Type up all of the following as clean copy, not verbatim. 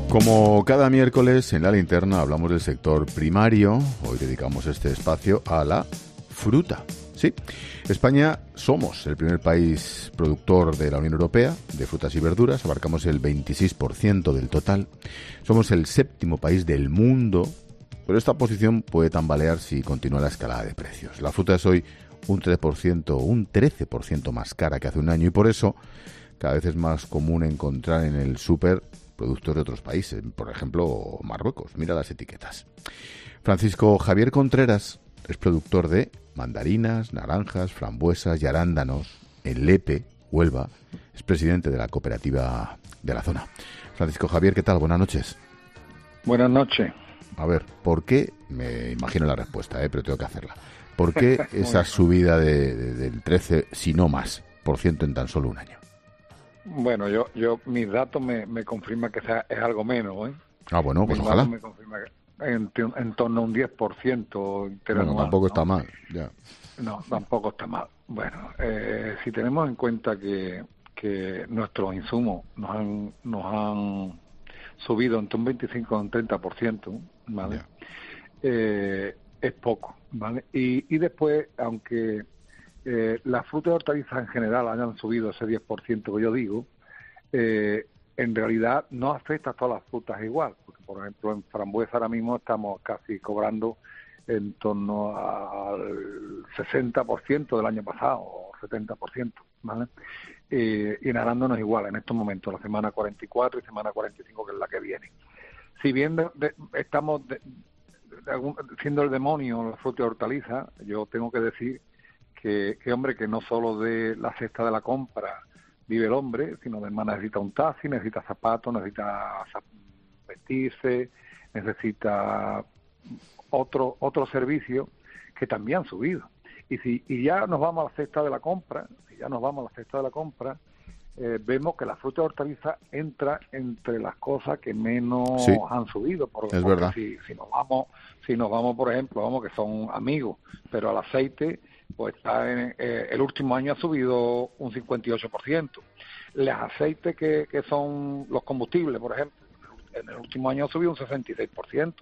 Como cada miércoles en La Linterna hablamos del sector primario, hoy dedicamos este espacio a la fruta. Sí, España somos el primer país productor de la Unión Europea de frutas y verduras, abarcamos el 26% del total. Somos el séptimo país del mundo, pero esta posición puede tambalear si continúa la escalada de precios. La fruta es hoy un 13% más cara que hace un año y por eso cada vez es más común encontrar en el súper productos de otros países, por ejemplo Marruecos. Mira las etiquetas. Francisco Javier Contreras es productor de mandarinas, naranjas, frambuesas y arándanos en Lepe, Huelva. Es presidente de la cooperativa de la zona. Francisco Javier, ¿qué tal? Buenas noches. Buenas noches. A ver, ¿por qué? Me imagino la respuesta, pero tengo que hacerla. ¿Por qué esa subida del 13, si no más, por ciento en tan solo un año? Bueno, yo mis datos me confirman que es algo menos, ¿eh? Ah, bueno, pues mis ojalá. Me confirma que en torno a un 10% interanual. Bueno, tampoco está mal, ya. No, tampoco está mal. Bueno, si tenemos en cuenta que nuestros insumos nos han subido entre un 25 y un 30%, ¿vale? Es poco, ¿vale? Y después, aunque las frutas y hortalizas en general hayan subido ese 10% que yo digo, en realidad no afecta a todas las frutas igual, porque por ejemplo en frambuesa ahora mismo estamos casi cobrando en torno al 60% del año pasado, o 70%, ¿vale? Y en arándano es igual, en estos momentos, la semana 44 y semana 45, que es la que viene. Si bien estamos siendo el demonio la fruta y hortaliza, yo tengo que decir que hombre, que no solo de la cesta de la compra vive el hombre, sino además necesita un taxi, necesita zapatos, necesita vestirse, necesita otro servicio que también han subido. Y ya nos vamos a la cesta de la compra, vemos que la fruta y hortaliza entra entre las cosas que menos han subido. Es verdad. Si nos vamos, por ejemplo, vamos que son amigos, pero al aceite, pues el último año ha subido un 58%. Los aceites que son los combustibles, por ejemplo, en el último año ha subido un 66%.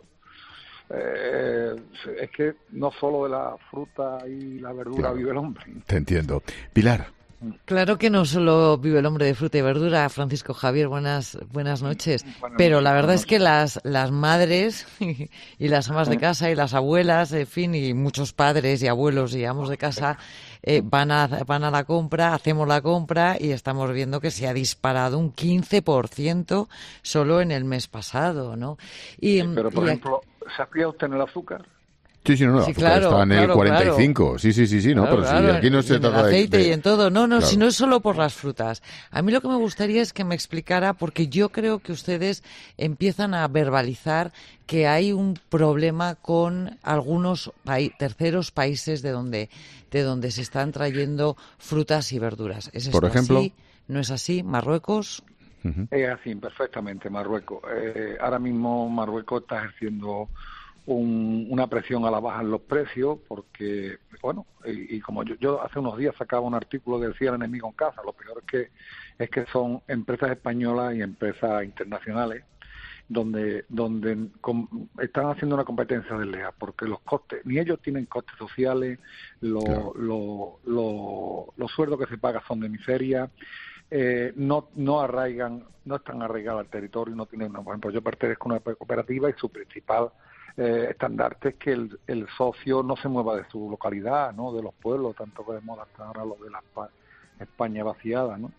Es que no solo de la fruta y la verdura vive el hombre. Te entiendo. Pilar. Claro que no solo vive el hombre de fruta y verdura, Francisco Javier, buenas noches. Pero la verdad es que las madres y las amas de casa y las abuelas, en fin, y muchos padres y abuelos y amos de casa van a la compra, hacemos la compra y estamos viendo que se ha disparado un 15% solo en el mes pasado, ¿no? Pero, por ejemplo, ¿sabía usted en el azúcar? Sí, no, sí, claro, está en el 45. Claro. Sí, no, pero claro, si aquí no se trata de... En el aceite y en todo, no, claro. Si no es solo por las frutas. A mí lo que me gustaría es que me explicara, porque yo creo que ustedes empiezan a verbalizar que hay un problema con algunos terceros países de donde se están trayendo frutas y verduras. ¿Es esto por ejemplo? así? ¿No es así? ¿Marruecos? Es así, perfectamente, Marruecos. Ahora mismo Marruecos está ejerciendo una presión a la baja en los precios, porque, bueno, y como yo hace unos días sacaba un artículo que decía el enemigo en casa, lo peor es que son empresas españolas y empresas internacionales donde están haciendo una competencia desleal, porque los costes, ni ellos tienen costes sociales, los sueldos que se pagan son de miseria, no están arraigados al territorio, no tienen por ejemplo, yo pertenezco a una cooperativa y su principal estandarte es que el socio no se mueva de su localidad, ¿no? De los pueblos, tanto que de moda hasta ahora lo de la España vaciada, ¿no?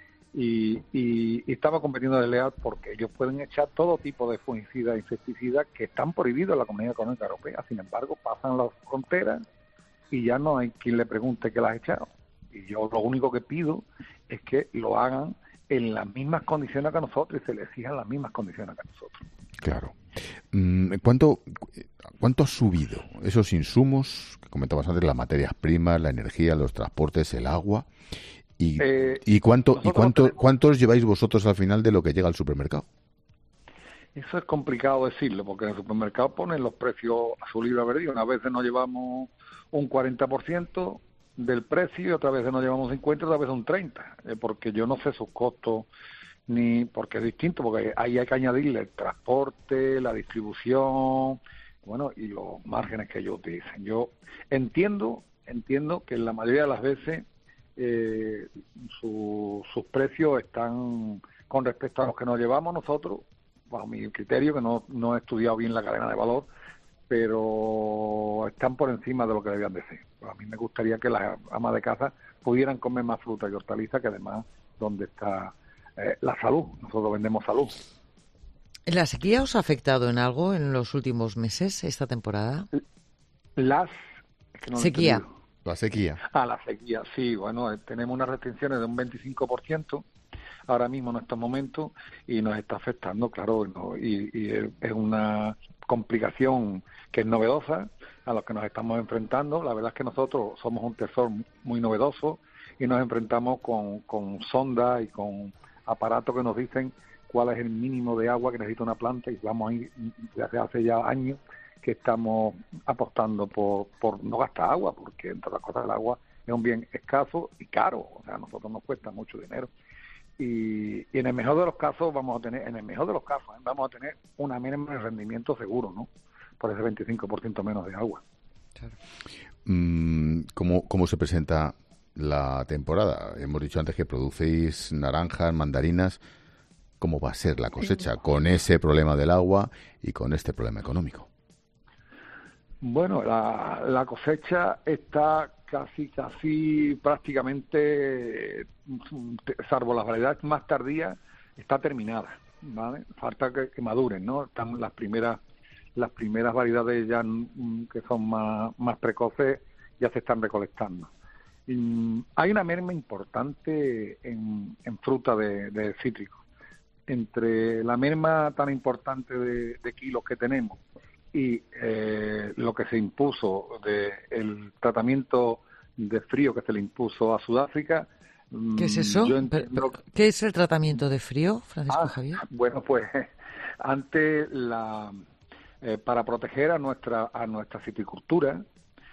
Y estaba competiendo desleal porque ellos pueden echar todo tipo de fungicidas e insecticidas que están prohibidos en la Comunidad Económica Europea. Sin embargo, pasan las fronteras y ya no hay quien le pregunte qué las ha echado. Y yo lo único que pido es que lo hagan en las mismas condiciones que nosotros y se les exijan las mismas condiciones que nosotros. Claro. ¿Cuánto ha subido esos insumos que comentabas antes, las materias primas, la energía, los transportes, el agua? ¿Y cuántos lleváis vosotros al final de lo que llega al supermercado? Eso es complicado decirlo, porque en el supermercado ponen los precios a su libre albedrío. Una vez nos llevamos un 40% del precio y otra vez nos llevamos 50%, otra vez un 30%, porque yo no sé sus costos ni porque es distinto, porque ahí hay que añadirle el transporte, la distribución, bueno, y los márgenes que ellos utilizan. Yo entiendo que la mayoría de las veces sus precios están con respecto a los que nos llevamos nosotros, bajo mi criterio, que no he estudiado bien la cadena de valor, pero están por encima de lo que debían de ser. Pues a mí me gustaría que las amas de casa pudieran comer más fruta y hortalizas, que además donde está la salud. Nosotros vendemos salud. ¿La sequía os ha afectado en algo en los últimos meses, esta temporada? Sequía. La sequía, sí. Bueno, tenemos unas restricciones de un 25% ahora mismo en estos momentos y nos está afectando, claro, y es una complicación que es novedosa a lo que nos estamos enfrentando. La verdad es que nosotros somos un sector muy novedoso y nos enfrentamos con sondas y con aparatos que nos dicen cuál es el mínimo de agua que necesita una planta, y vamos a ir desde hace ya años que estamos apostando por no gastar agua, porque entre otras cosas el agua es un bien escaso y caro, o sea, a nosotros nos cuesta mucho dinero. Y en el mejor de los casos vamos a tener una merma de rendimiento seguro, ¿no? Por ese 25% menos de agua. Claro. ¿Cómo se presenta la temporada? Hemos dicho antes que producéis naranjas, mandarinas. ¿Cómo va a ser la cosecha con ese problema del agua y con este problema económico? Bueno, la cosecha está casi prácticamente, salvo las variedades más tardías, está terminada, ¿vale? Falta que maduren, ¿no? Están las primeras variedades ya que son más precoces, ya se están recolectando. Hay una merma importante en fruta de cítricos. Entre la merma tan importante de kilos que tenemos y lo que se impuso el tratamiento de frío que se le impuso a Sudáfrica. ¿Qué es eso? ¿Qué es el tratamiento de frío, Francisco Javier? Bueno, pues antes para proteger a nuestra citricultura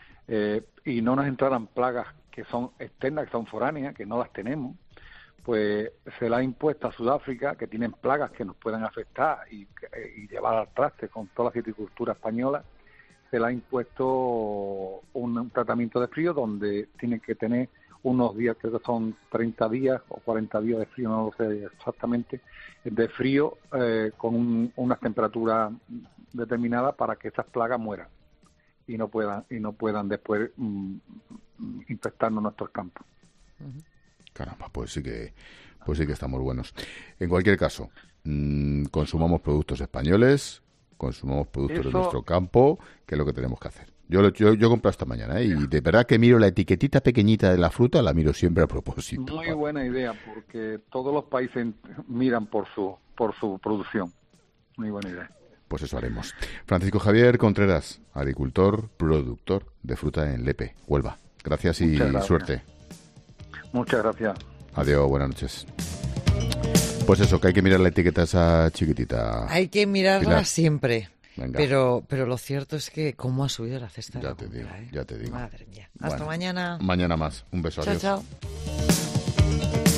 y no nos entraran plagas que son externas, que son foráneas, que no las tenemos, pues se le ha impuesto a Sudáfrica, que tienen plagas que nos pueden afectar y llevar al traste con toda la citricultura española, se le ha impuesto un tratamiento de frío donde tienen que tener unos días, creo que son 30 días o 40 días de frío, no lo sé exactamente, de frío con unas temperaturas determinadas para que esas plagas mueran y no puedan después infectarnos nuestros campos. Uh-huh. Caramba, pues sí que estamos buenos. En cualquier caso, consumamos productos españoles, consumamos productos de nuestro campo, que es lo que tenemos que hacer. Yo he comprado esta mañana, y de verdad que miro la etiquetita pequeñita de la fruta, la miro siempre a propósito. Muy buena idea, porque todos los países miran por su producción. Muy buena idea. Pues eso haremos. Francisco Javier Contreras, agricultor, productor de fruta en Lepe, Huelva. Gracias y suerte. Muchas gracias. Adiós, buenas noches. Pues eso, que hay que mirar la etiqueta esa chiquitita. Hay que mirarla, Pilar, siempre. Venga. Pero lo cierto es que cómo ha subido la cesta de la compra, Ya te digo. Madre mía. Hasta mañana. Mañana más. Un beso. Chao, adiós. Chao.